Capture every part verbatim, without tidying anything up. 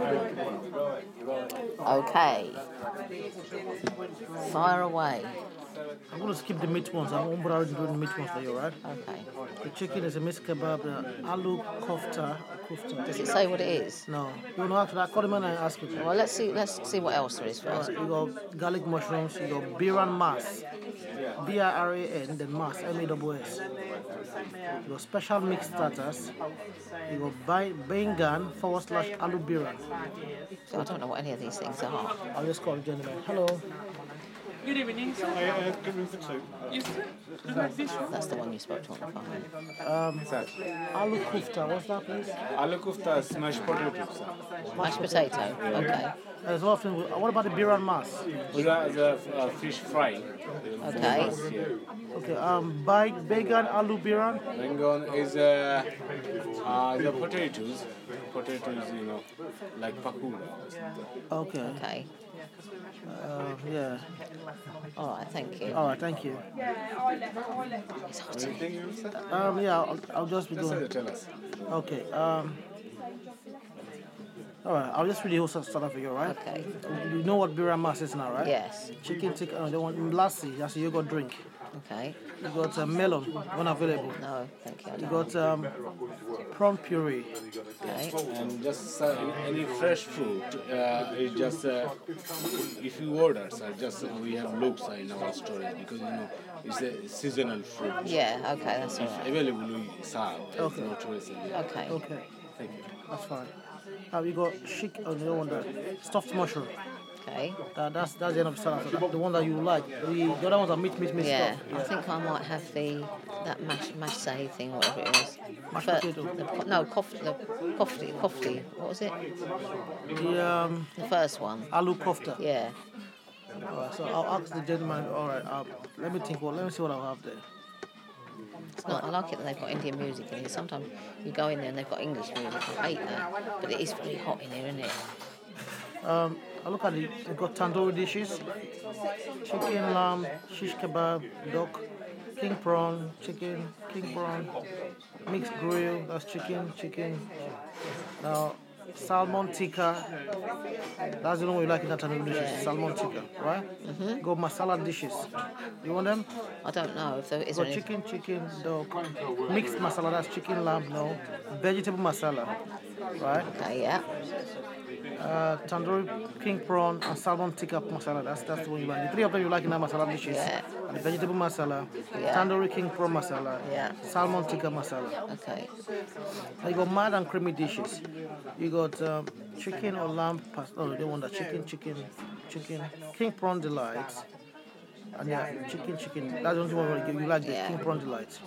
Okay. Fire away. I'm going to skip the meat ones. I won't bother doing the meat ones for you, right? Okay. The chicken is a mixed kebab, the aloo kofta. kofta. Does it say what it is? No. You want to ask that? Call him and I ask it. Well, let's see. Let's see what else there is All first. right, you got garlic mushrooms, you got biran mas, B I R A N, then mas, M A S S. You got special mixed starters, you got bai- Bengan forward slash alu biran. So I don't know what any of these things are. I'll just call the gentleman. Hello. Good evening, sir. I uh, good room for two. Yes, sir. Is that this one? That's the one you spoke to on the phone. Um, Aloo kofta, what's that please? Aloo kofta smashed potato, sir. Mashed potato. Okay. There's one thing. What about the biran mas? We got the uh, fish fry. Okay. Okay, um, bai- Bengan alu biran. Bengon is uh, uh, the potatoes. Potatoes, you know, like pakula. Okay, Okay. uh, yeah. All right. Thank you. All right, thank you. It's hot. Anything else, sir? Um, yeah, I'll, I'll just be Just going. tell us. Okay, um, all right, I'll just read the whole start for you, all right? Okay. You know what biran mas is now, right? Yes. Chicken tikka, uh, they want lassi, that's a yogurt drink. Okay. You got uh, melon, unavailable. No, thank you. I You don't. got um, prawn puree. Okay. And just uh, any fresh fruit, uh, it's just uh, if you order, sir, just uh, we have looks in our storage because you know it's a seasonal fruit. Yeah. Okay. That's all right. Available, we serve. There's Okay. no choice. Okay. Okay, Thank you. that's fine. Now you got chic, oh, the other one there, stuffed mushroom. Okay. That, that's that's the end of the salad. So that, the one that you like. The, the other ones are meat, meat, meat Yeah. stuff. I think I might have the that mash mash say thing, whatever it is. Mashed Fir- potato. the co- no, kofta, the kofti, kofti. What was it? The um, The first one. aloo kofta. Yeah. All right, so I'll ask the gentleman. All right, um, let me think. Well, let me see what I'll have there. It's not. I like it that they've got Indian music in here. Sometimes you go in there and they've got English music. I hate that, but it is very hot in here, isn't it? Um, I look at the, they got tandoori dishes, chicken, lamb, shish kebab, duck, king prawn, chicken, king prawn, mixed grill, that's chicken, chicken. Now, salmon tikka, that's the one we like in that tandoori dishes, Yeah. salmon tikka, right? Mm-hmm. Got masala dishes. You want them? I don't know if there is Got any. chicken, chicken, duck, mixed masala, that's chicken, lamb, no, vegetable masala, right? Okay. Yeah. uh, tandoori king prawn and salmon tikka masala. That's that's the one you like. The three of them you like in that masala dishes. Yeah. And the vegetable masala, Yeah. tandoori king prawn masala, Yeah. salmon tikka masala. Okay. And you got mad and creamy dishes. You got um, chicken or lamb pasta. Oh, they want that chicken, chicken, chicken, king prawn delight. And yeah, chicken, chicken. That's the only one you want to give. You like the Yeah. king prawn delight.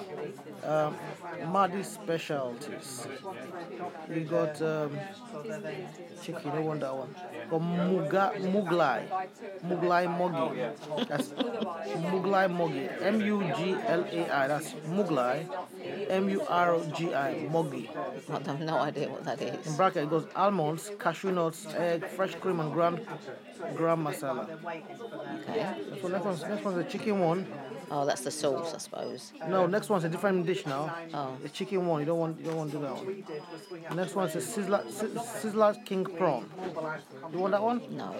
Um, Madi specialties. You got um, chicken. I want that one. Got muga, muglai, muglai mogi. That's muglai mogi. M U G L A I. That's muglai. M U R G I mogi. I have no idea what that In is. bracket it goes almonds, cashew nuts, egg, fresh cream, and gram gram masala. Okay. So next one's next one's a chicken one. Oh, that's the sauce, I suppose. No, next one's a different dish now. Oh. The chicken one. You don't want you don't want to do that one. Next one's a sizzler si- sizzler king prawn. You want that one? No.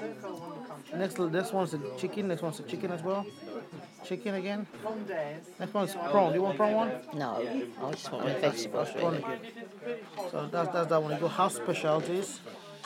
Next next one's a chicken. Next one's a chicken as well. Chicken again. Next one's prawn. Do you want prawn one? No. I just want the vegetables, Prawn really. again. So that's that's that one. You go house specialties.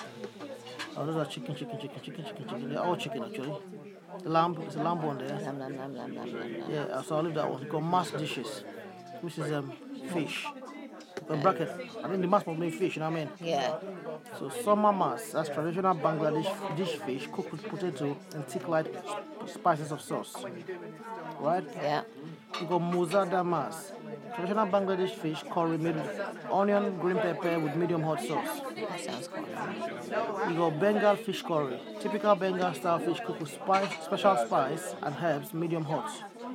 Oh, those are chicken, chicken, chicken, chicken, chicken, chicken. They're all chicken actually. The lamb, it's a lamb one there. Lam, lam, lam, lam, lam, lam, lam. Yeah, uh, so I'll leave that one. You got mass dishes, which is um fish. The bracket. I think the mass must be fish. You know what I mean? Yeah. So summer mass, that's traditional Bangladesh dish fish cooked with potato and thick light sp- spices of sauce. Right? Yeah. You got muzada mass, traditional Bangladesh fish curry made with onion, green pepper with medium hot sauce. That sounds quite nice. You got Bengal fish curry, typical Bengal style fish cooked with spice, special spice and herbs, medium hot.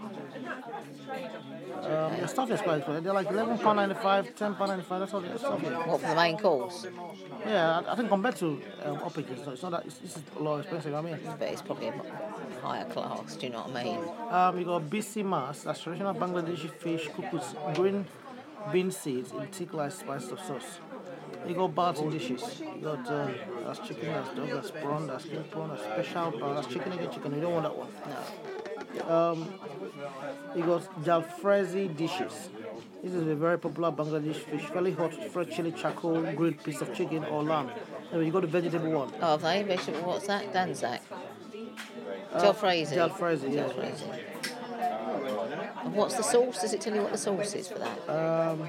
Um, the stuff is quite expensive. They're like eleven pound ninety-five, ten pound ninety-five. That's all the stuff is. What for the main course? Yeah, I, I think compared to um, Upper Kids, it's not that. It's, it's a lot expensive. You know what I mean? But it's probably a higher class, do you know what I mean? Um, you got B C mas, that's traditional Bangladeshi fish cooked with green bean seeds in thick light spice of sauce. You got Balti dishes. You got uh, that's chicken, that's dog, that's prawn, that's king prawn, that's special prawn, that's chicken again, chicken. You don't want that one. No. Um, you got jalfrezi dishes. This is a very popular Bangladesh fish, fairly hot, fresh chili charcoal, grilled piece of chicken or lamb. Anyway, you got the vegetable one. Oh, have they? Vegetable, what's that? Danzak? Jalfrezi? Jalfrezi, yeah. Jalfrezi. And what's the sauce? Does it tell you what the sauce is for that? Um,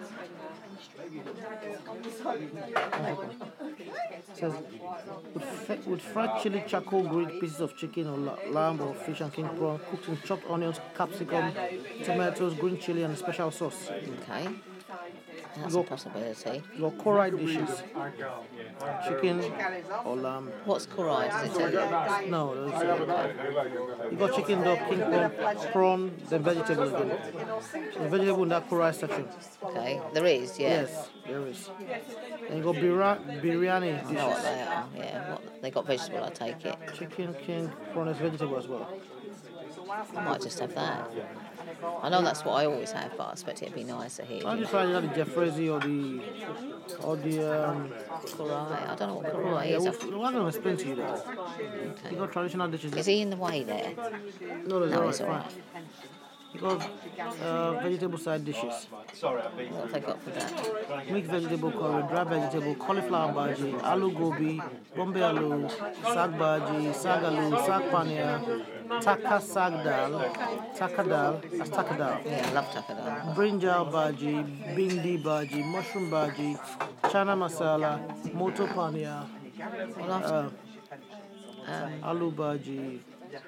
it says with, fr- with fried chili, charcoal, grilled pieces of chicken or la- lamb or fish and king prawn, cooked in chopped onions, capsicum, tomatoes, green chili, and a special sauce. Okay. That's Go- a possibility. You got Korai dishes, chicken or lamb. What's Korai? Does it tell you? No, there's, uh, you got chicken, dog, king prawn, prawn, then vegetable again. The vegetable in that Korai section. Okay. There is, yeah. Yes, there is. And you got bira- biryani I know what dishes. they are. Yeah. What, they got vegetable, I take it. Chicken, king, prawn is vegetable as well. I might just have that. I know that's what I always have, but I expect it to be nicer here. Why don't you try the Jeffrezi or the or the um Korai. I don't know what Korai yeah, is. we'll, we're gonna explain to you that. You got traditional dishes. Is he in the way there? No, there's No, alright, he's fine. alright. You got uh, vegetable side dishes. What have they got for that? Mixed vegetable curry, dry vegetable, cauliflower bhaji, aloo gobi, bombay aloo, sag bhaji, sag aloo, sag paneer, taka sag dal, taka dal, that's taka dal. Yeah, I love takadal. Brinjal bhaji, bindi bhaji, mushroom bhaji, chana masala, moto paneer, Well, I've uh, aloo bhaji,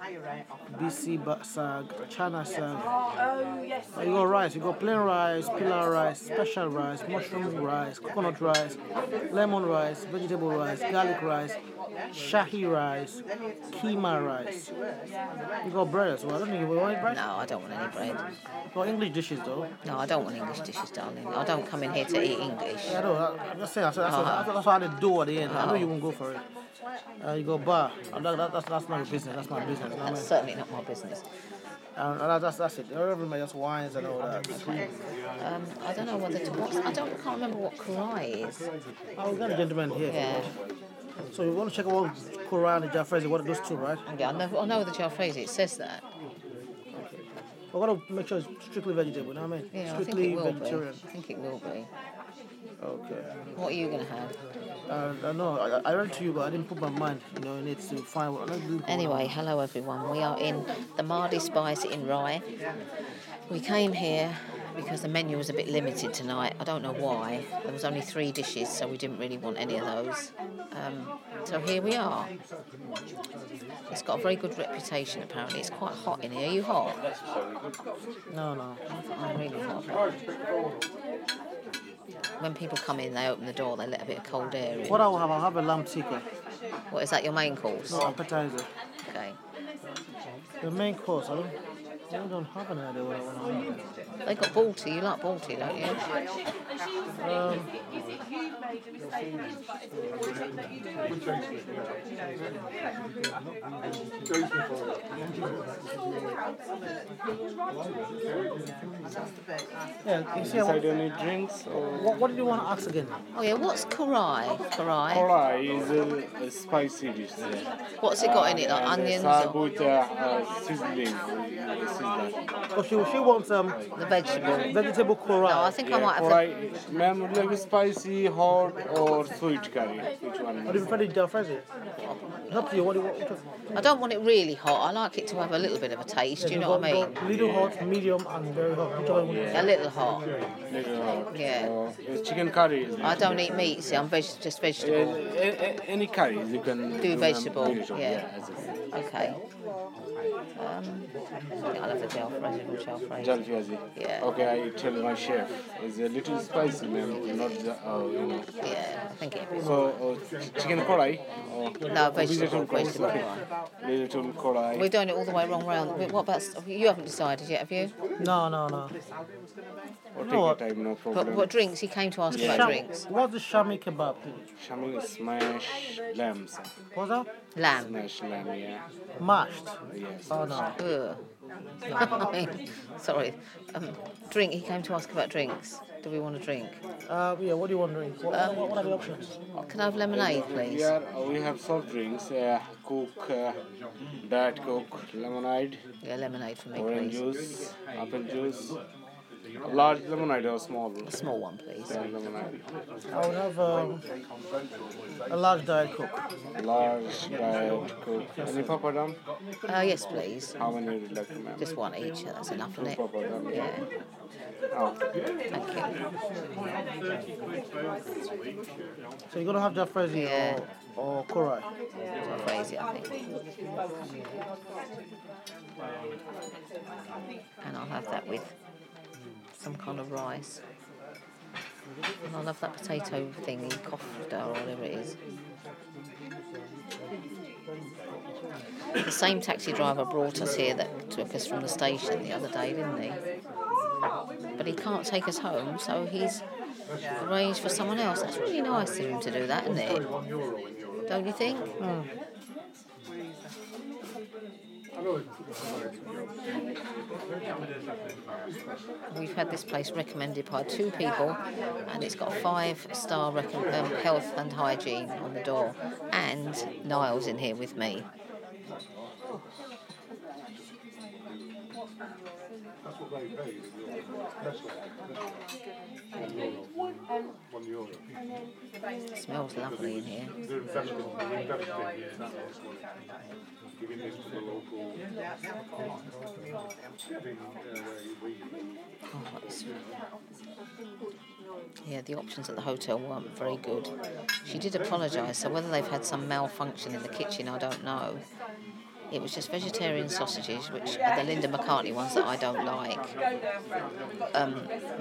B C ba- sag, chana sag. Uh, You got rice, you got plain rice, pilau rice, special rice, mushroom rice, coconut rice, lemon rice, vegetable rice, garlic rice, shahi rice, keema rice. You got bread as well. I don't think you want bread. No, I don't want any bread. You got English dishes though. No, I don't want English dishes, darling. I don't come in here to eat English. Yeah, I know. I- I'm just saying. That's, that's, that's, that's what I do at the end. I know you won't go for it. Uh, you go bar. Uh, that, that, that's, that's not your business. That's my business. You know what I That's mean? certainly not my business. Um, and that's, that's it. Everybody just wines and all that. Um, I don't know whether to. What's, I don't. Can't remember what Korai is. Oh, we got a gentleman here. Yeah. So you want to check out Quran and Jafrezi, what it goes to, right? Yeah, I know. I know the jalfrezi. It says that. We've got to make sure it's strictly vegetable, you know what I mean? Yeah, I think strictly it will vegetarian. be. I think it will be. Okay. What are you going to have? Uh, I know, I, I read to you, but I didn't put my mind, you know, in it to find what. let's do- Anyway, hello everyone. We are in the Mardi Spice in Rye. We came here because the menu was a bit limited tonight. I don't know why. There was only three dishes, so we didn't really want any of those. Um, so here we are. It's got a very good reputation apparently. It's quite hot in here. Are you hot? No, no. I'm really hot. When people come in, they open the door, they let a bit of cold air in. What I'll have, I'll have a lamb tikka. What, is that your main course? No, appetizer. Okay. The main course, I don't, I don't have an idea what I want to have. They got Balti. You like Balti, don't you? Um, yeah, you see, Inside what, any drinks or what, what did you want to ask again? Oh yeah, what's Karai? Karai? Kola is a, a spicy dish there. What's it got in it? Like And onions served or with uh, uh, sizzling. Sizzler. Oh, she, she wants um, the vegetable? vegetable korai. No, I think I Yeah, might have the... Kola, ma'am, would like spicy, hot, or sweet curry? Which one? What do you prefer the Jafrezi? It's up to you. What do you want? I don't want it really hot. I like it to have a little bit of a taste. Do you know what I mean? Little hot, medium, and very hot. Which one? A little hot. Little hot. Yeah. Uh, it's chicken curry. Is it? I don't eat meat, see, I'm veg- just Yeah, vegetable. a- a- any curries you can Do um, vegetable, vegetable, yeah. as a- Okay. Um, I think I'll have the jalfrezi or jalfrezi. Jalfrezi. Yeah. Okay, I tell my chef. It's a little spicy, ma'am. Not the, oh, you know. Yeah, I think it is. So, uh, ch- chicken korai? Or No, vegetable, vegetable vegetable. korai. Little korai. We're doing it all the way wrong round. Wait, What about... You haven't decided yet, have you? No, no, no. Or take No, your time, no But problem. what drinks? He came to ask about Sham- drinks. What's the shami kebab? Shami smash lamb, sir. What's that? Lamb. Smash lamb, yeah. Mashed. Yes. Oh no. Ugh. I mean, sorry. Um, drink. He came to ask about drinks. do we want to drink? Uh, yeah, what do you want to drink? What, what, what are the options? Can I have lemonade, We please? are we have soft drinks, uh, Coke, uh, Diet Coke, lemonade, Yeah, lemonade for me, orange please. juice, apple juice, a large lemonade or small A small one, please. uh, lemonade, I would have um, a large Diet Coke. large Diet Coke. Any papadum? Uh, yes, please. How many would you like to make? Just one each. That's enough, Two isn't it? papadum. Yeah. Oh. Thank you. So you're going to have Jafrezi Yeah. or, or Korai? Crazy, I think. And I'll have that with some kind of rice. And I'll have that potato thingy, kofta or whatever it is. The same taxi driver brought us here that took us from the station the other day, didn't he? But he can't take us home, so he's arranged for someone else. That's really nice of him to do that, isn't it? Don't you think? Mm. We've had this place recommended by two people, and it's got five-star rec- um, health and hygiene on the door, and Niall's in here with me. It smells lovely in here. Oh, it's... Yeah, the options at the hotel weren't very good. She did apologise, so whether they've had some malfunction in the kitchen, I don't know. It was just vegetarian sausages, which are the Linda McCartney ones that I don't like. Um,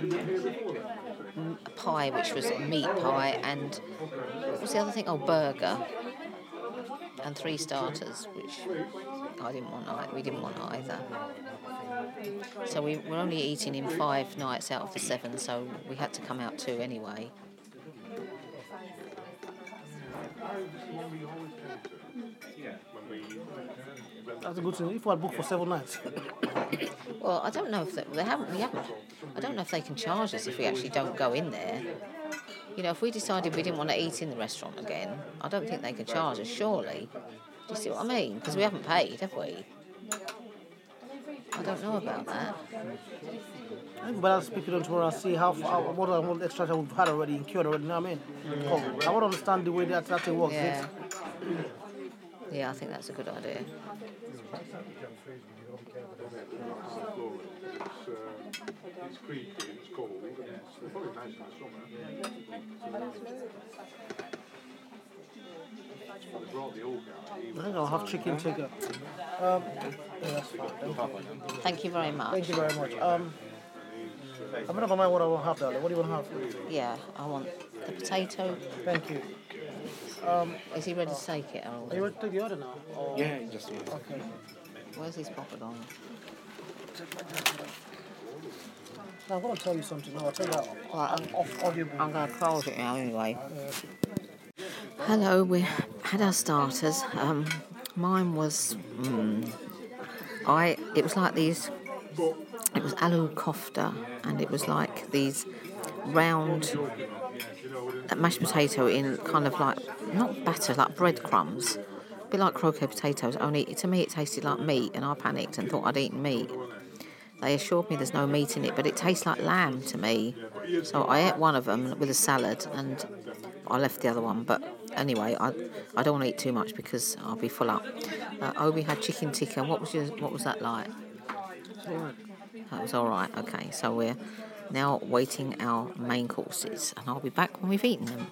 a pie, which was meat pie, and what was the other thing? Oh, burger. And three starters, which I didn't want. ei- We didn't want either. So we were only eating in five nights out of the seven, so we had to come out two anyway. That's a good thing. If I book for seven nights. Well, I don't know if they, they haven't. We haven't. I don't know if they can charge us if we actually don't go in there. You know, if we decided we didn't want to eat in the restaurant again, I don't think they can charge us. Surely, do you see what I mean? Because we haven't paid, have we? I don't know about that. I think better speak to them tomorrow and see how far, what, what extra we've had already incurred already. You know what I mean? Mm. I want to understand the way that that thing works. Yeah. Yeah, I think that's a good idea. It's creepy, it's cold, it's probably nice in the summer. They brought the old guy. I think I'll have chicken tikka. Um, yeah, that's fine. Thank you. Thank you very much. Thank you very much. Um, I'm going to mind what I want to have, darling. What do you want to have? Yeah, I want the potato. Thank you. Is he ready to take it? Or... Are you ready to take the order now? Or... Yeah, just one. Okay. Where's his pocket on? Now, I'm going to tell you something. No, I'll tell you that Right, off, off audible. I'm going to close it now anyway. Hello, we had our starters. Um, mine was, mm, I. It was like these. It was aloo kofta, and it was like these round mashed potato in kind of like not batter, like breadcrumbs, a bit like croquet potatoes. Only to me, it tasted like meat, and I panicked and thought I'd eaten meat. They assured me there's no meat in it, but it tastes like lamb to me. So I ate one of them with a salad, and I left the other one. But anyway, I I don't want to eat too much because I'll be full up. Uh, Obi had chicken tikka. What was your, what was that like? That was all right. Okay, so we're now waiting our main courses, and I'll be back when we've eaten them.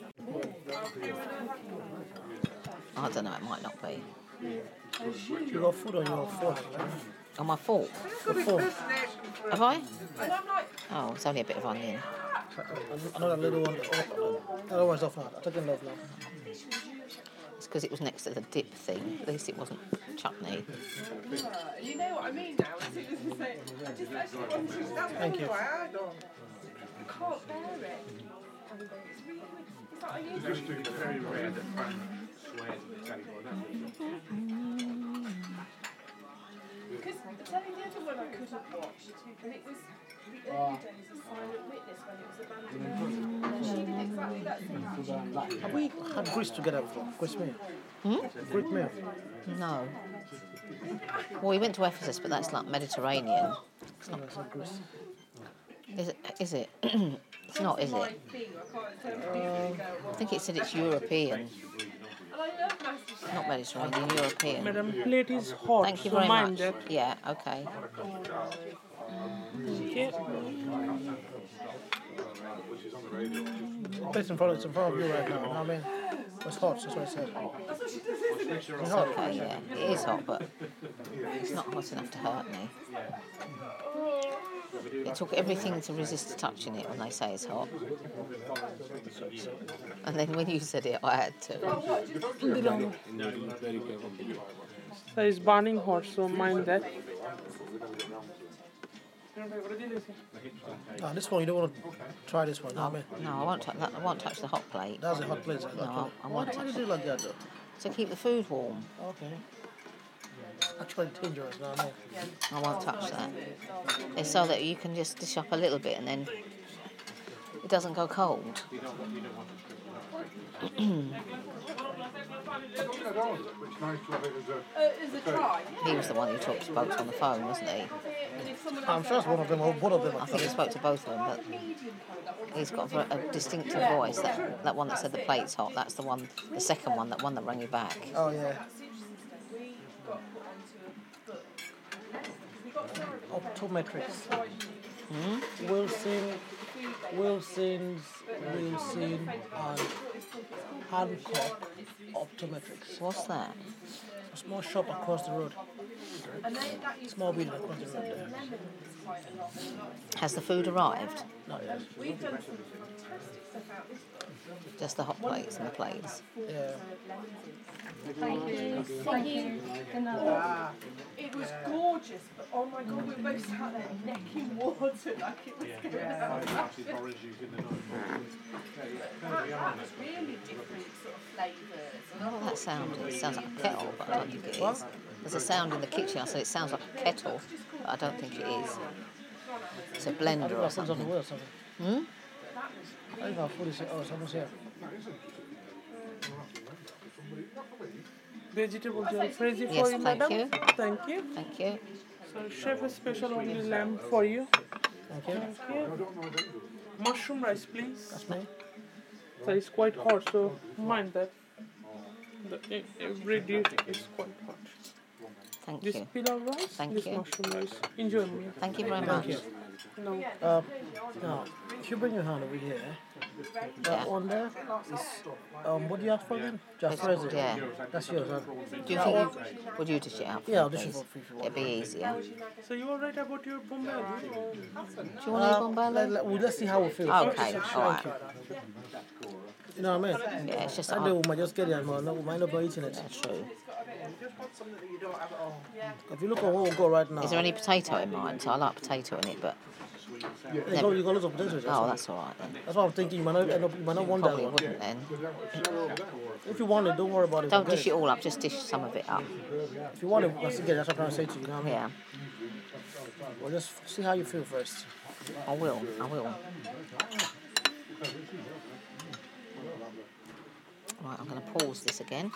I don't know. It might not be. You got food on your fork. On my fork. The fork. Have I? Oh, it's only a bit of onion. Another little one. Another one's off now. I'm taking love now. It's because it was next to the dip thing. At least it wasn't chutney. You know what I mean now? As soon as you say it, I just actually want to that's Thank you. why I don't. I can't bear it. It's really weird. It's like I used Just it's very rare that Frank swears at the telephone. because the telly the other one I couldn't watch, and it was the early days of Silent Witness when it was abandoned. And she did exactly that thing. Have we had Greece together before? Greece meal? Hmm? Greek meal? No. Well, we went to Ephesus, but that's like Mediterranean. It's not like Greece. Is it? Is it? It's not, is it? I think it said it's European, And I love MasterChef. not Mediterranean, European. Madam, plate is hot. Thank you so very mind much. that. Yeah, okay. Okay. It's in front of, it's in front of you right now, you know what I mean? It's hot, that's what I said. It's hot. Okay, yeah. It is hot, but it's not hot enough to hurt me. It took everything to resist touching it when they say it's hot. And then when you said it, I had to. Very careful. So it's burning hot, so mind that. Ah, this one, you don't want to try this one, you know what I mean? No, I won't touch that. I won't touch the hot plate That's a hot plate. That No, I why, won't why touch do you do like that though? to keep the food warm. Okay. Actually dangerous, you know what I mean? I won't touch that. It's so that you can just dish up a little bit and then it doesn't go cold. It's nice to have it as a. Uh, as a try. He was the one who talked spoke to on the phone, wasn't he? And if someone I'm sure it's one of them, or one of them. I think he spoke to both of them, but he's got a, a distinctive voice. That that one that said the plate's hot, that's the one, the second one, that one that rang you back. Oh yeah. Optometrics. Hmm? Wilson, Wilson's, Wilson, and Hancock Optometrics. What's that? A small shop across the road. Small building across the road there. Has the food arrived? Not yet. Just the hot plates and the plates. Yeah. Thank you. Thank you. It was gorgeous, but oh my god, we were both sat there necking water like it was going to happen. Really different sort of flavours. I don't know what that sound is. It sounds like a kettle, but I don't think it is. There's a sound in the kitchen. I said it sounds like a kettle, but I don't think it is. It's a blender or Our food's on the something. way or something. Hmm? I think our food is, oh, someone's here. Vegetable jalfrezi for Yes, you, thank madam. you. Thank you. Thank you. So chef has special only lamb for you. Thank you. Thank you. Mushroom rice, please. That's me. So it's quite hot, so mind that. The, e- every dish is quite hot. Thank This you. pilau rice, Thank this you. mushroom rice. Enjoy me. Thank you very much. you. No. Um, now, if you bring your hand over here, that Yeah. one there is, um, what do you have for them? Jalfrezi. Yeah. That's yours, huh? Do you think you, would you dish it out? for Yeah, me, I'll dish it please? for free if you It'd want. be easier. Do So you are right about your Bombay? you want to eat Um, let, bombala? let, well, let's see how we feel. Okay, Thank all right. you. You know what I mean? Yeah, it's just I that know I, we might just get it and we'll- we might not be eating it. that's true. If you look at what we've got right now, Is there any potato in mine? So I like potato in it, but you got, you got lots of potatoes. oh, that's all right then. That's what I'm thinking. You might not, end up, you might not want that Probably one. wouldn't then. If you want it, don't worry about it. Don't Forget dish it all up. Just dish some of it up. If you want it, I still get it. That's what I'm trying to say to you. You know what I mean? Yeah, Well, just see how you feel first. I will. I will. Right, I'm going to pause this again.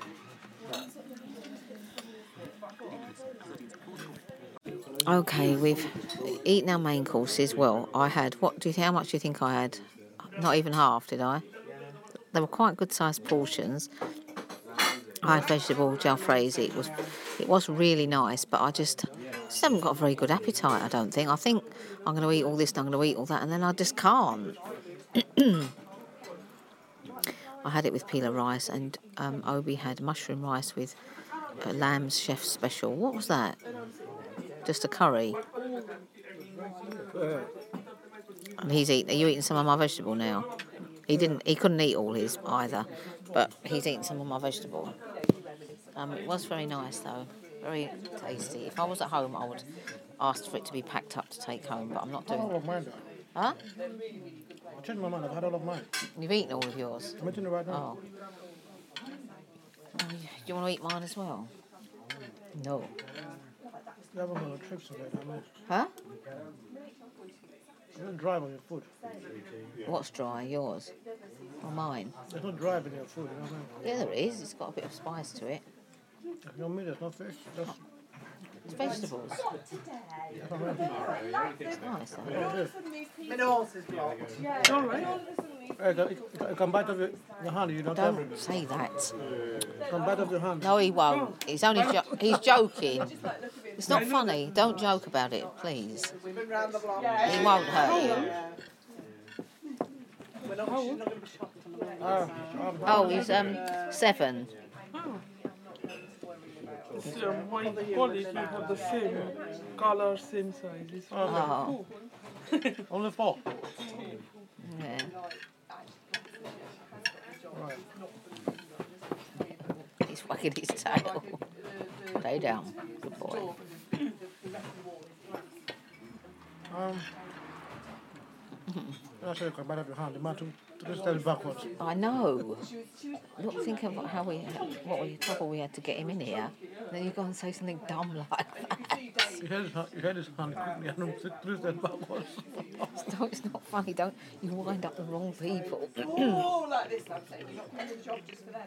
Okay, we've eaten our main courses. Well, I had, what do you think, how much do you think I had? Not even half, did I? They were quite good sized portions. I had vegetable jalfrezi. It was, it was really nice, but I just, just haven't got a very good appetite, I don't think. I think I'm going to eat all this and I'm going to eat all that, and then I just can't. I had it with pila rice, and um, Obi had mushroom rice with uh, lamb's chef special. What was that? Just a curry. And he's eating. Are you eating some of my vegetable now? He didn't. He couldn't eat all his either, but he's eating some of my vegetable. Um, it was very nice though, very tasty. If I was at home, I would ask for it to be packed up to take home, but I'm not I had all doing. of mine. Huh? I changed my mind. I've had all of mine. You've eaten all of yours. I'm eating it right now. Oh. Oh, Do you want to eat mine as well? No. You have them on the trips of it. I mean, Huh? You don't drive on your food. What's dry? Yours or mine? There's no drive in your food, you know what I mean? Yeah, there is. It's got a bit of spice to it. You know what I mean? There's no fish. Just, It's vegetables. that's what I mean. It's nice though. Oh, it is. My nose is blocked. Yeah. All right. Hey, you, you, you can bite off your, your hand, you don't have Don't it. say that. You can bite off your hand. No, he won't. He's only jo- he's joking. It's not funny. Don't joke about it, please. We've been round the block. He won't hurt you. We're not, she's not going to be shocked on the way. Ah, ah, Oh, he's um seven. So my colleague, we have the same color, same size. It's Oh, only four. yeah. Right. He's wagging his tail. Lay down. Good boy. Um, I said you can bite off your hand. The man to, to just tell it backwards. I know. Look, think of how we, what we trouble we had to get him in here. And then you go and say something dumb like that. You had his hand, you had his hand quickly and him to twist it backwards. No, it's not funny. Don't you wind up the wrong people. Oh, like this, I'm saying. You're not coming to the job just for them.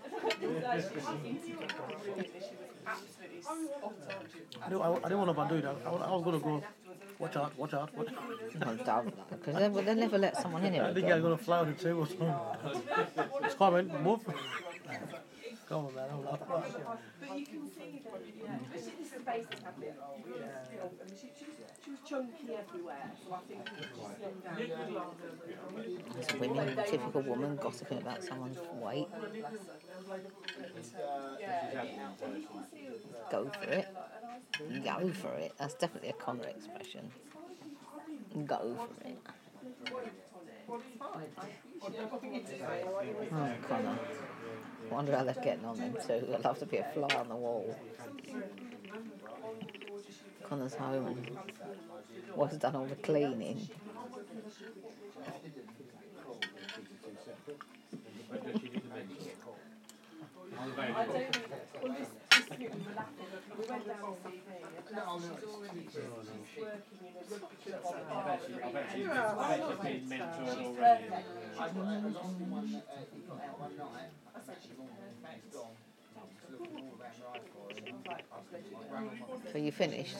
Absolutely spot on. I didn't, I, I didn't want to overdo that. I, was- I was going to go, watch out, watch out. Watch. No, don't. Because they, they'll never let someone in here I think again. I'm going to fly on the table soon. It's coming, move. Come on, man, I'm laughing. But you can see that, yeah. This is the base that's happening. I mean, she, she, was, she was chunky everywhere, so I think she slimmed down. It's women, typical woman gossiping about someone's weight. Go for it. Go for it. That's definitely a Connor expression. Go for it. Oh, Connor. I wonder how they're getting on them too. I'd love to be a fly on the wall. Connor's home and was done all the cleaning. I don't, well, this, this week we were laughing. We went down the C V, and she's already, she's, she's working in a rugby club. She's perfect. So you finished?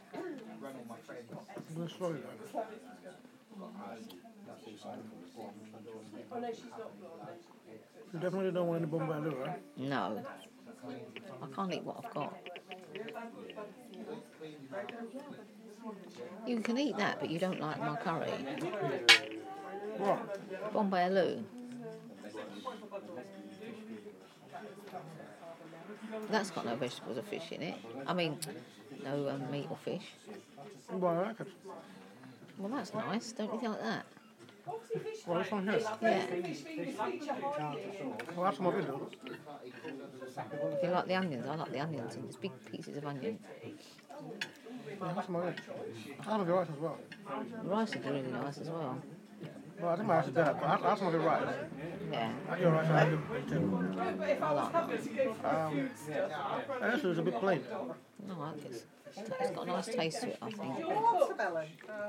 I'm going to slow you down. Oh no, she's not blonde. You definitely don't want any Bombay Lou, right? No. I can't eat what I've got. You can eat that, but you don't like my curry. What? Bombay aloo. That's got no vegetables or fish in it. I mean, no um, meat or fish. Well, I like it. Well, that's nice. Don't you like that? Well, this one here. Yeah. Well, that's some of it, though. If you like the onions, I like the onions and it's big pieces of onion. Yeah, that's some of it. I love the rice as well. The rice is really nice as well. Well, I think my rice is better, but I, I have some of the rice. Yeah. I have your rice, I have your vegetable. I like that. Um, and this is a bit plain. No, I like it. It's got a nice taste to it, I think. Watermelon.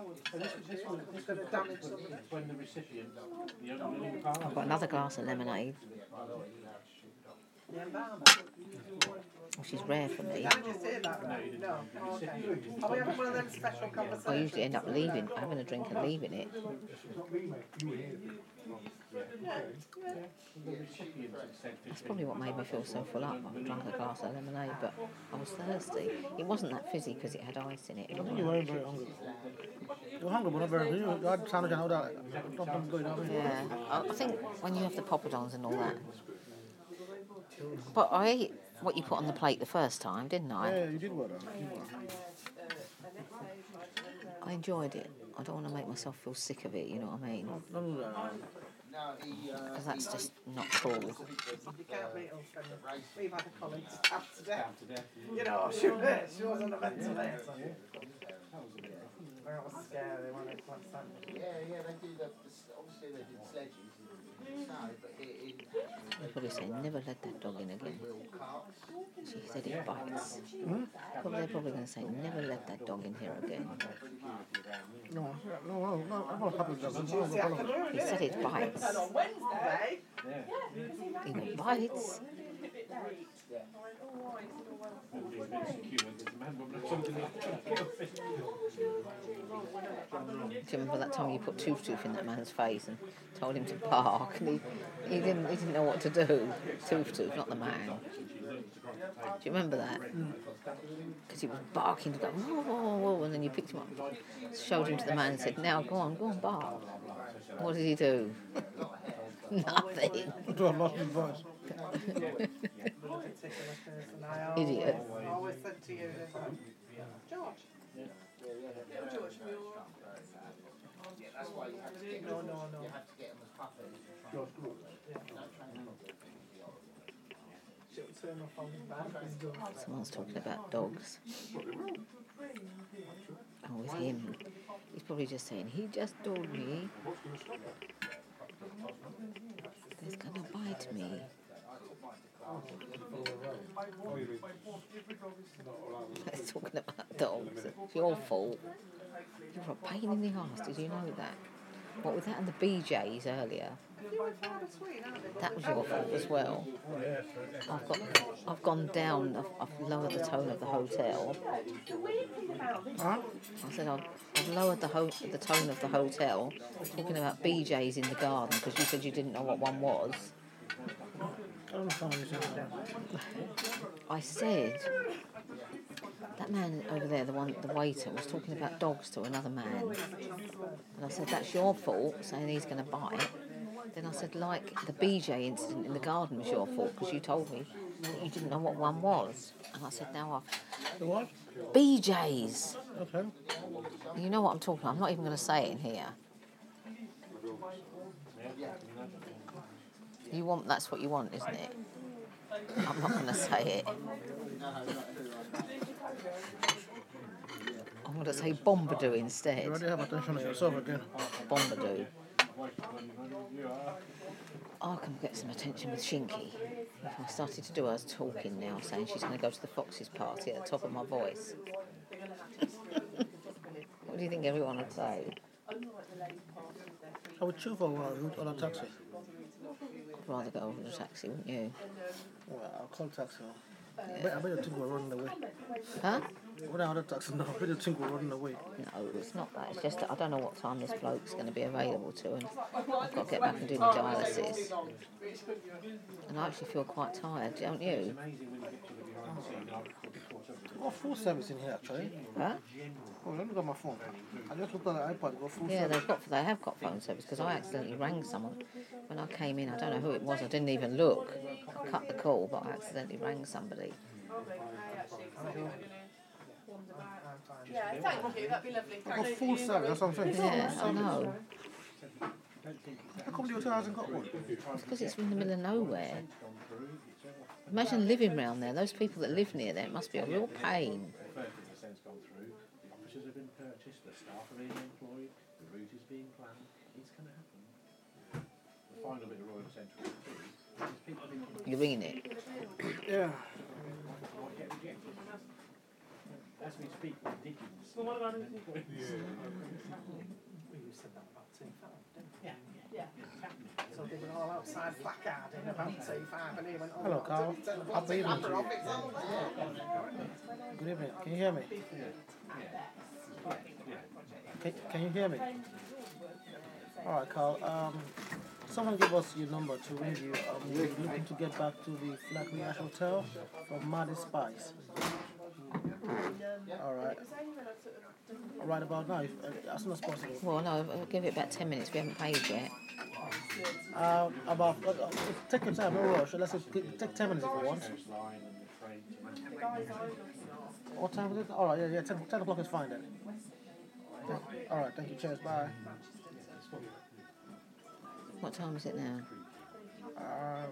I've got another glass of lemonade, which is rare for me. Did you say that? No. Okay. Are we having one of them special I conversations? usually end up leaving, having a drink and leaving it. That's probably what made me feel so full up. I drank a glass of lemonade, but I was thirsty. It wasn't that fizzy because it had ice in it. I think you weren't very hungry. You were hungry, but not very hungry. You had sandwich and all that. Something going on. Yeah, I I think when you have the poppadoms and all that. But I ate what you put on the plate the first time, didn't I? Yeah, you did well, though. You did well. I enjoyed it. I don't want to make myself feel sick of it, you know what I mean? Don't do that. Because that's just not cool. You can't meet us when we've had a colleague stabbed to death. You know, she was, she was on a ventilator. That was scary when it was Yeah, yeah, they do the, obviously they did sledges in snow, but it, it, I'd probably say never let that dog in again. She said it bites. Hmm? Well, they're probably going to say never let that dog in here again. No, no, no, no, I'm not happy with that. No, no problem. He said it bites. And on Wednesday, Even bites. Do you remember that time you put Tooth Tooth in that man's face and told him to bark, and he, he didn't he didn't know what to do. Tooth Tooth, not the man. Do you remember that? Because he was barking to go, whoa, whoa, whoa, and then you picked him up, showed him to the man and said, now go on, go on, bark. What did he do? Nothing. Do a lot of voice. Idiot. I always said to you, George. George, no, no, no. She'll turn off on his back. Someone's talking about dogs. Oh, with him. He's probably just saying, he just told me he's going to bite me. He's talking about dogs. It's your fault. You're a pain in the arse. Did you know that? What with that and the B Js earlier? That was your fault as well. I've got, I've gone down. I've, I've lowered the tone of the hotel. Huh? I said I've, I've lowered the ho- the tone of the hotel, talking about B Js in the garden because you said you didn't know what one was. I don't know what you're saying. I said that man over there, the one, the waiter, was talking about dogs to another man, and I said that's your fault, saying he's going to bite. Then I said, like the B J incident in the garden was your fault because you told me that you didn't know what one was, and I said now I've The what? B Js. Okay. You know what I'm talking about. I'm not even going to say it in here. You want, that's what you want, isn't it? I'm not going to say it. I'm going to say Bombadou instead. You already have attention on yourself again. Bombadou. I can get some attention with Shinky. I started to do her talking now, saying she's going to go to the Foxes party at the top of my voice. What do you think everyone would say? I would chill for a while on a taxi. I'd rather go over the taxi, wouldn't you? Well, I'll call taxi. I bet, I bet you think we're running away. Huh? When I order taxi now, I bet you think we're running away. No, it's not that. It's just that I don't know what time this bloke's going to be available to, and I've got to get back and do my dialysis. And I actually feel quite tired, don't you? I've got full service in here, actually. Huh? Oh, let me get my phone. I just looked at the iPad, got full Yeah, service. they've got. They have got phone service because I accidentally rang someone when I came in. I don't know who it was. I didn't even look. I cut the call, but I accidentally rang somebody. Yeah, thank you. That'd be lovely. I've got full service, that's what I'm saying. Yeah, Full I service. know. How come the hotel hasn't got one? It's because it's in the middle of nowhere. Imagine living round there. Those people that live near there, it must be a real pain. thirty percent's gone through, the offices have been purchased, the staff are being employed, the route is being planned. It's going to happen. The final bit of Royal Central is people thinking, You're ringing it. Yeah. as we speak, with Dickens. So what about it? Yeah, Yeah. So they were all outside placarding about T five and he went, oh, Hello, Carl. Happy evening to you. off, it's on. Good evening. Can you hear me? Can, can you hear me? All right, Carl. Um, someone give us your number to ring you. Um, we're looking to get back to the Flackley Ash Hotel from Maddie Spice. All right. Right about now, if, uh, as soon as possible. Well, no, I'll give it about ten minutes. We haven't paid yet. Uh, about uh, uh, take your time, no rush. Let's say, take ten minutes if you want. line and the train to What time is it? All right, yeah, yeah. Ten, ten o'clock is fine then. Thank- All right, thank you. Cheers. Bye. What time is it now? Um,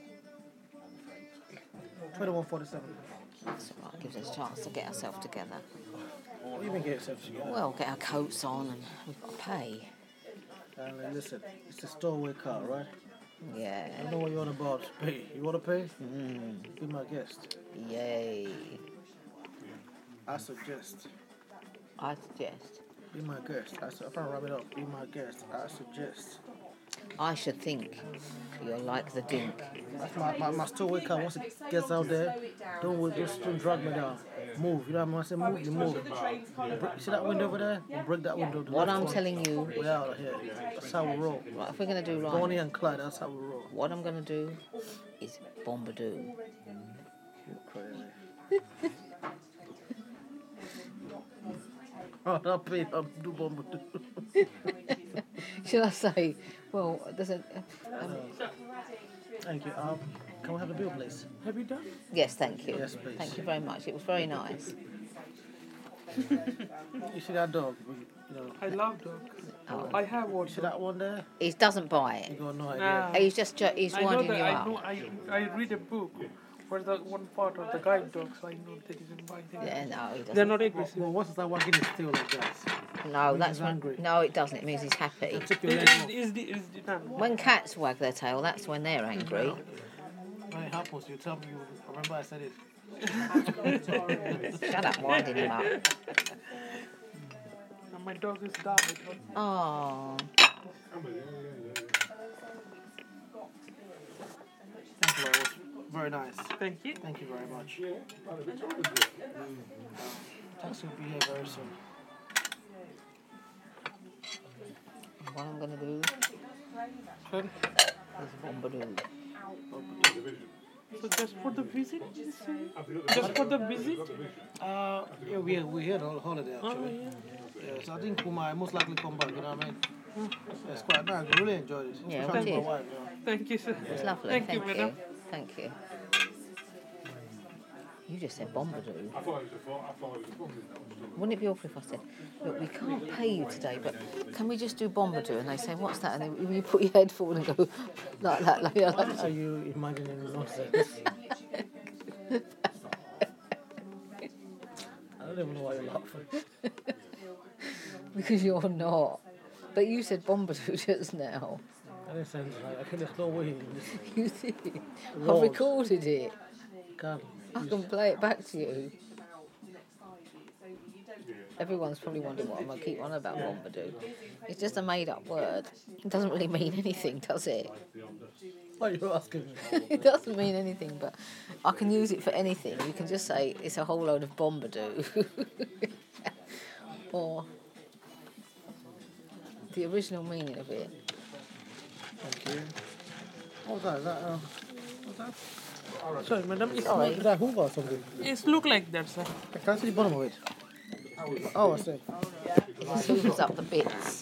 twenty-one forty-seven. That's all right. Gives us a chance to get ourselves together. What do you mean get yourself together? Well, get our coats on and we've got to pay. Uh, listen, it's a stowaway car, right? Yeah. I know what you're on about. Pay. You want to pay? Mm. Be my guest. Yay. I suggest. I suggest. Be my guest. I su- if I wrap it up, be my guest. I suggest. I should think you're like the dink. That's my, my, my stowaway car. Once it gets out there, don't wait, just don't drag me down. Move. You know what I mean? I say move, you move. Break, see that window over there? We'll break that window. The What left I'm one. telling you, We're out of here. That's how we roll. right, if we're going to do Bonnie right, and Clyde, that's how we roll. what I'm going to do is bombadoo. You're crazy. Oh, I'll pay. I'll do bomb. Should I say, well, there's a... Um, Thank you. Um, can we have a bill, please? Have you done? yes, thank you. Yes, please. Thank you very much. It was very nice. You see that dog? You know, I love dogs. Oh. I have one. you see that one there? He doesn't buy You it. got no idea. Nah. He's just ju- he's I know winding that you I up. know I I read a book where the one part of the guide dogs, I know they didn't buy them. Yeah, no, he They're doesn't. not aggressive. Well, once it's like wagging his tail like that, No, means that's he's when, angry. no, it doesn't. It means he's happy. tip your It, leg it, off. it's the, it's the done. When cats wag their tail, that's when they're angry. When it happens, you tell me. You remember I said it. Shut up, winding him up. And my dog is died. Oh, Thank you, Laura. It was very nice. Thank you. Thank you very much. Taxi will be here very soon. what I'm going to do Good. is bombadoo. So just for the visit? you say? Just for the visit? Uh, yeah, we we here on holiday Oh, actually. yeah. Yeah, so I think we might most likely come back. You know what I mean? Yeah, it's quite nice. We really enjoyed it. Yeah, Especially we my did. wife. You know. Thank you, sir. It's lovely. Thank, Thank, you, you. madam. Thank you. You just said bombadoo. I thought it was a phone. I thought it was a phone. Wouldn't it be awful if I said, look, we can't pay you today, but can we just do bombadoo? And they say, what's that? And then you put your head forward and go like that. Like, yeah, like, Are you imagining nonsense? I don't even know why you're laughing. because you're not. But you said bombadoo just now. That didn't sound like. I think there's no way. in this You did. I've Lord. recorded it. Can't. I can play it back to you. Everyone's probably wondering what I'm going to keep on about bombadoo. It's just a made-up word. It doesn't really mean anything, does it? Why are you asking me? It doesn't mean anything, but I can use it for anything. You can just say it's a whole load of bombadoo. Or the original meaning of it. Thank you. What was that? Is that uh, what's that? Sorry, madam. It's, Sorry. Is that Hoover or something? it's look like that, sir. I can't see the bottom of it. Oh, I see. It soothes up the bits.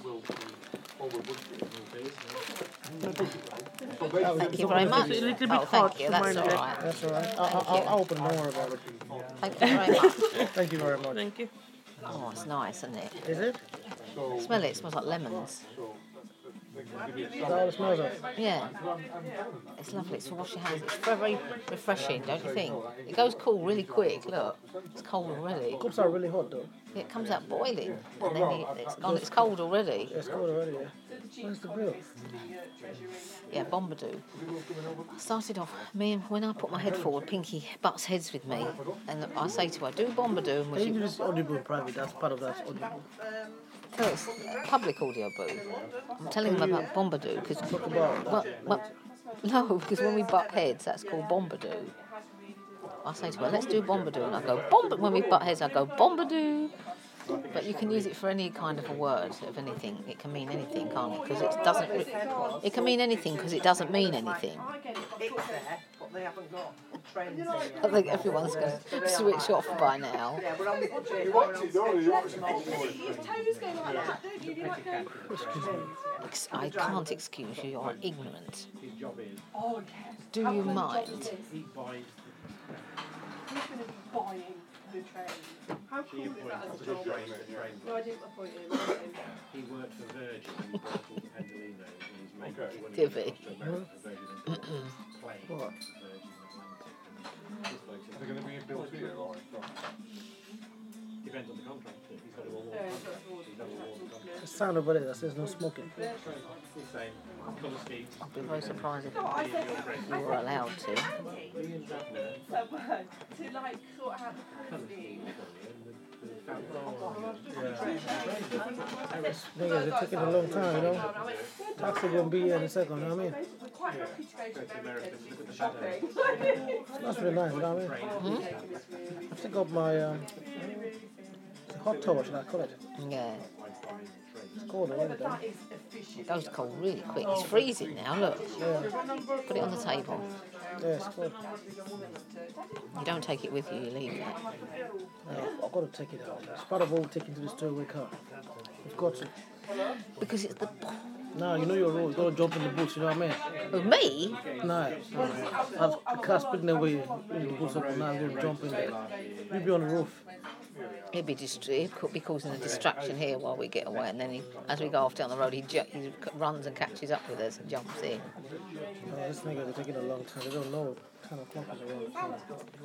Thank you very much. It's a little bit Oh, hot thank you. to That's mind all that. right. That's all right. I'll, Thank I'll, you. I'll open. Don't worry about it. Thank you very much. Thank you very much. Thank you. Oh, it's nice, isn't it? Is it? Smell it. It smells like lemons. Is that all it smells of? Yeah. It's lovely. It's to wash your hands. It's very refreshing, don't you think? It goes cool really quick. Look, it's cold already. Cups are really hot though. It comes out boiling, and then you, it's gone. It's cold already. It's cold already. Yeah. Where's the bill? Yeah, bombadoo. I started off, me and when I put my head forward, Pinky butts heads with me, and I say to her, "Do bombadoo," and Can you we do this audible in private? That's part of that audible. tell it's a public audio booth. I'm telling them about bombadoo because, Talk about well, well, no, because when we butt heads, that's called bombadoo. I say to her, "Let's do bombadoo," and I go bomb. When we butt heads, I go bombadoo. But you can use it for any kind of a word of anything. It can mean anything, can't it? Because it doesn't. Re- it can mean anything because it doesn't mean anything. I get it there, but they haven't got trends. I think everyone's going to switch off by now. Yeah, we're on the You watch it, don't you? You watch it. Your toes go like that, don't you? You like go. Ex- I can't excuse you. You're ignorant. His job is Oh, yes. Do you mind? eat by He's going to be buying the train. How cool is that as a job? Train, train. No, I didn't appoint him. He worked for Virgin and he worked for Pendolino and he's made Okay. when he Did went he? across to America for Virgin and bought a plane What? for Virgin Atlantic and this bloke's Is it going to be built here or? depends on the contract. He's got a warm Yeah, he's contract. got a warm He's got a warm contract. The sign over there that says no smoking. Same. Colour schemes. I'd be very surprised if No, I said, you were allowed to. so bad to like sort out the company. Niggas, they're taking a long time, you know. Taxi gonna be here in a second, you know what I mean? We're quite happy to go to America, America look at the shopping. That's really nice, you know what I mean? I think of my um, it's a hot tub, should I call it? Yeah. It's cold, isn't it? That is efficient. It goes cold really quick. It's freezing now, look. Yeah, Put it on the table. yeah, it's cold. You don't take it with you, you leave it. No, I've got to take it out. It's part of all taking to the stowaway car. You've got to. Because it's the... Now, you know your role. You got to jump in the boots, you know what I mean? With me? Nah, I've the car spinning away in the boots up and now I'm going to jump in there. You be on the roof. He'll be, dist- he could be causing a distraction here while we get away, and then he, as we go off down the road, he, ju- he runs and catches up with us and jumps in. Oh, this nigga, they're taking a long time. They don't know ten o'clock is around the corner.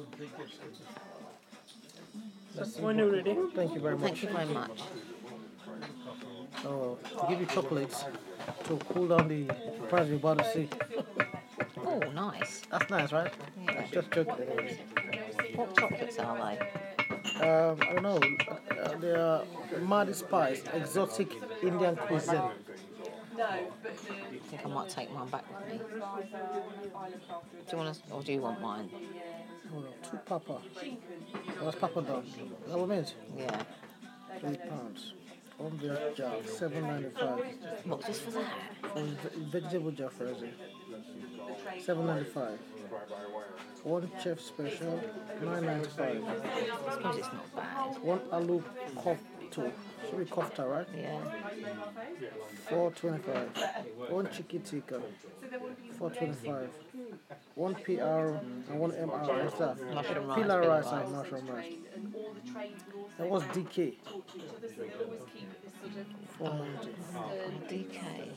Let's see. When you're ready. Thank you very much. Thank you very much. Oh, to give you chocolates to cool down the price you're about to see. Oh, nice. That's nice, right? Yeah. Just joking. anyways. What chocolates are they? Um, I don't know. Uh, they are Mardi Spice, exotic Indian cuisine. No, but I think I might take mine back with me. Do you want to, or do you want mine? Hold on, two papa. Oh, that's papa dog. Is that what it means? Yeah. Three pounds. One veg jar, seven ninety-five. What, just for that? And ve- vegetable jar for us. Seven ninety-five. One chef special, nine ninety-five. I suppose it's not bad. One aloo kofta. Should be kofta, right? Yeah. Four twenty-five. One chicken tikka. Four twenty-five. One P R and one M R. What's that? Mushroom rice, Pilar bit of rice rice. and mushroom rice. That was D K. Four ninety. D K.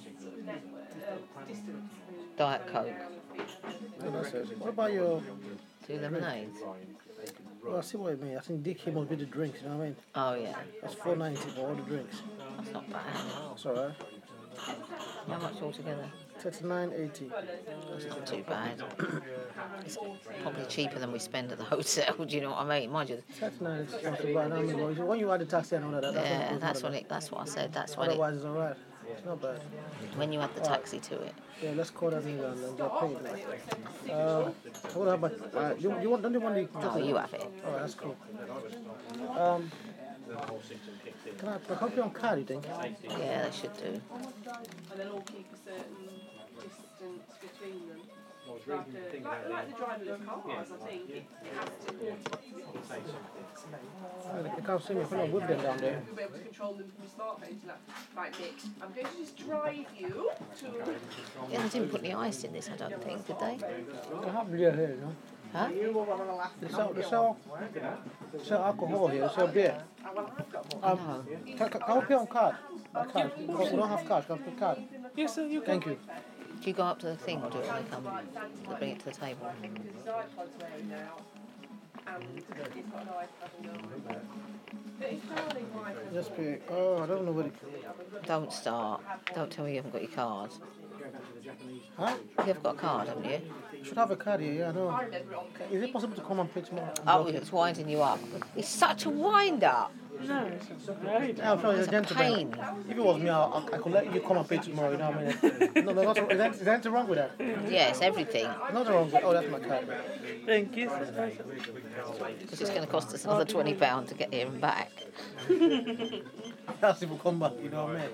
Diet Coke. Yeah, that's it. What about your? Two lemonades. Well, I see what you mean. I think D K must be the drinks. You know what I mean? Oh, yeah. That's four ninety for all the drinks. That's not bad. That's alright. How much altogether? Thirty-nine eighty. That's not too bad. It's probably cheaper than we spend at the hotel, do you know what I mean? Mind you, Thirty-nine is not too bad. I mean, well, when you add the taxi and all that, that's yeah, what that's when it, that's what I said, that's when it, Otherwise, it's alright. It's not bad. when you add the taxi to it. Yeah, let's call that nigga and then get paid. Uh, what about? Uh, you, you want? Don't you want the? No, you have it. Oh, that's cool. Um, can I, can I help you on card? You think? Yeah, they should do. And then all keep a certain distance between them. Like, the, like, like the driverless cars, I think. It has to Oh, they can't see me. Come on, whip them down there. You'll be able to control them from your smartphone to like, right, Nick, I'm going to just drive you to... Yeah, they didn't put any ice in this, I don't think, did they? They have beer here, you know. Huh? They sell, they sell, they sell alcohol here. They sell beer. Um, No. can, can, can we pay on card? On card. We don't have cash. Can we pay card? Yes, sir, you can. Thank you. Do you go up to the thing or do it when they come? They bring it to the table. Because his iPod's wearing now. And he's got an iPad now. But his darling wife... Yes, pay. Oh, I don't know what it. Don't start. Don't tell me you haven't got your card. Huh? You've got a card, haven't you? You should have a card here. Yeah, I know. I remember it on Is it possible to come and pay tomorrow? Oh, it's winding you up. It's such a wind-up. No, it's right. Yeah, I'm sorry, It's you're a a gentleman. pain. If it was me, I, I, I could let you come and pay tomorrow. You know what I mean? No, no, not, is, there, is there anything wrong with that? Yes, everything. Nothing wrong with. Oh, that's my card. Thank you. Because it's going to cost us another twenty pounds to get here and back. That's if we come back. You know what I mean?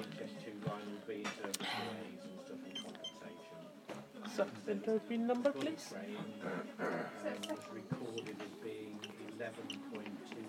So, enter pin number, please. recorded as being eleven point two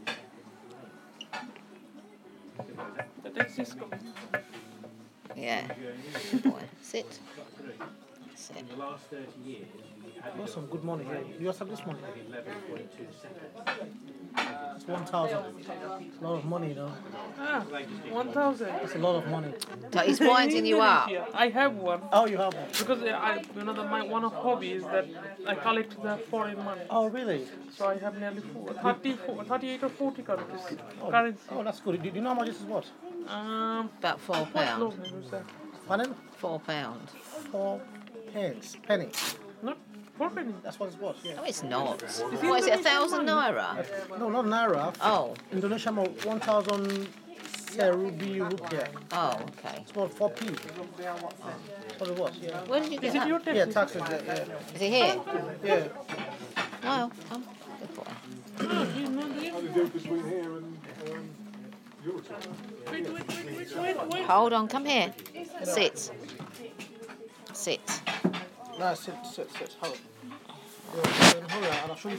seconds. The taxi is coming. Yeah. Good boy. Sit. Sit. In the last thirty years, we Got some good money here. You also have this money. eleven point two seconds. It's one thousand. It's a lot of money, you know. Ah, one thousand. It's a lot of money. So he's winding you up. I have one. Oh, you have one. Because uh, I, you know, the, my one of hobby is that I collect the foreign money. Oh, really? So I have nearly four, thirty, thirty-eight or forty currencies. Oh, Currency. oh, that's good. Do do you know how much this is worth? Um, About four what pound. loan did you say? Pardon? Four pound. Four pence. Penny. Not four penny. That's what it's worth, yeah. No, it's not. What is it? A thousand naira? No, not Naira. Oh. Indonesia, more one thousand Serubi rupiah. Oh, okay. It's about four p. That's what it was, yeah. Where did you get Is it that? your taxi? Yeah, taxes, yeah, yeah. Is it here? Yeah. Well, um, good boy. How do you do between here and um, Eurotown? Wait, wait, wait, wait, wait, wait. Hold on, come here. Sit. Sit. No, sit, sit, sit. Hold on. Yeah, hold on, and I'll show you